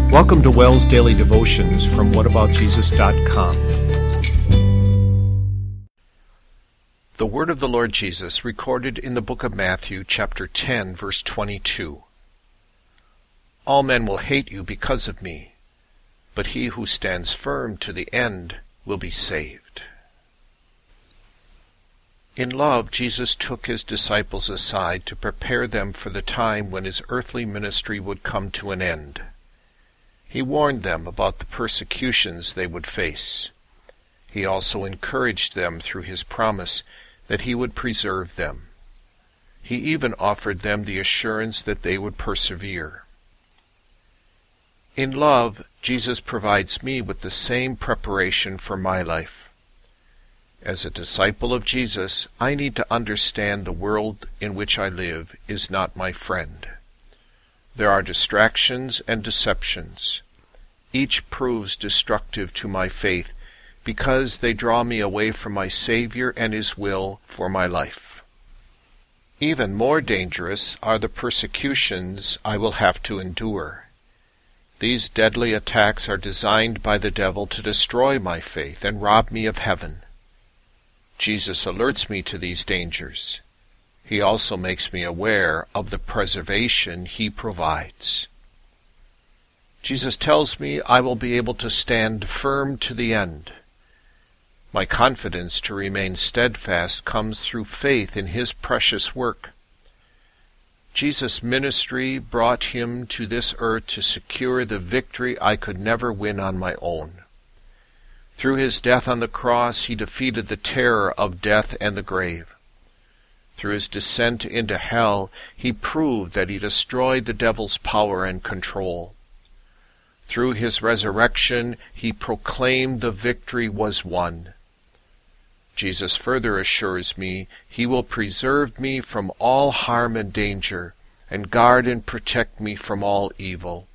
Welcome to Wells Daily Devotions from whataboutjesus.com. The Word of the Lord Jesus recorded in the book of Matthew, chapter 10, verse 22. All men will hate you because of me, but he who stands firm to the end will be saved. In love, Jesus took his disciples aside to prepare them for the time when his earthly ministry would come to an end. He warned them about the persecutions they would face. He also encouraged them through his promise that he would preserve them. He even offered them the assurance that they would persevere. In love, Jesus provides me with the same preparation for my life. As a disciple of Jesus, I need to understand the world in which I live is not my friend. There are distractions and deceptions. Each proves destructive to my faith because they draw me away from my Savior and His will for my life. Even more dangerous are the persecutions I will have to endure. These deadly attacks are designed by the devil to destroy my faith and rob me of heaven. Jesus alerts me to these dangers. He also makes me aware of the preservation he provides. Jesus tells me I will be able to stand firm to the end. My confidence to remain steadfast comes through faith in his precious work. Jesus' ministry brought him to this earth to secure the victory I could never win on my own. Through his death on the cross, he defeated the terror of death and the grave. Through his descent into hell, he proved that he destroyed the devil's power and control. Through his resurrection, he proclaimed the victory was won. Jesus further assures me he will preserve me from all harm and danger, and guard and protect me from all evil.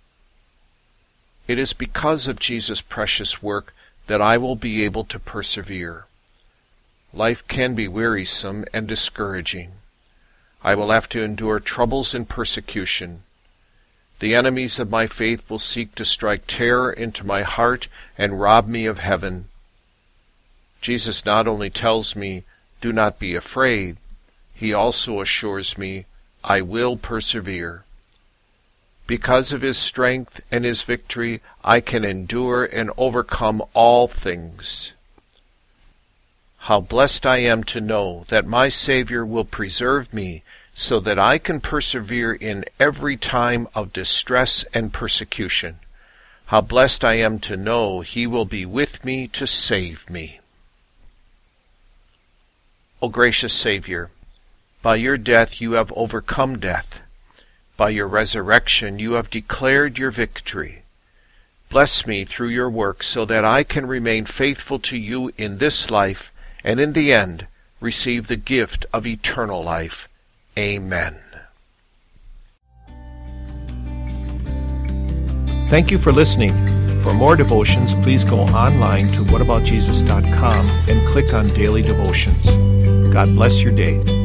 It is because of Jesus' precious work that I will be able to persevere. Life can be wearisome and discouraging. I will have to endure troubles and persecution. The enemies of my faith will seek to strike terror into my heart and rob me of heaven. Jesus not only tells me, "Do not be afraid," he also assures me, "I will persevere." Because of his strength and his victory, I can endure and overcome all things. How blessed I am to know that my Savior will preserve me so that I can persevere in every time of distress and persecution. How blessed I am to know he will be with me to save me. O gracious Savior, by your death you have overcome death. By your resurrection you have declared your victory. Bless me through your work so that I can remain faithful to you in this life and in the end receive the gift of eternal life. Amen. Thank you for listening. For more devotions, please go online to whataboutjesus.com and click on Daily Devotions. God bless your day.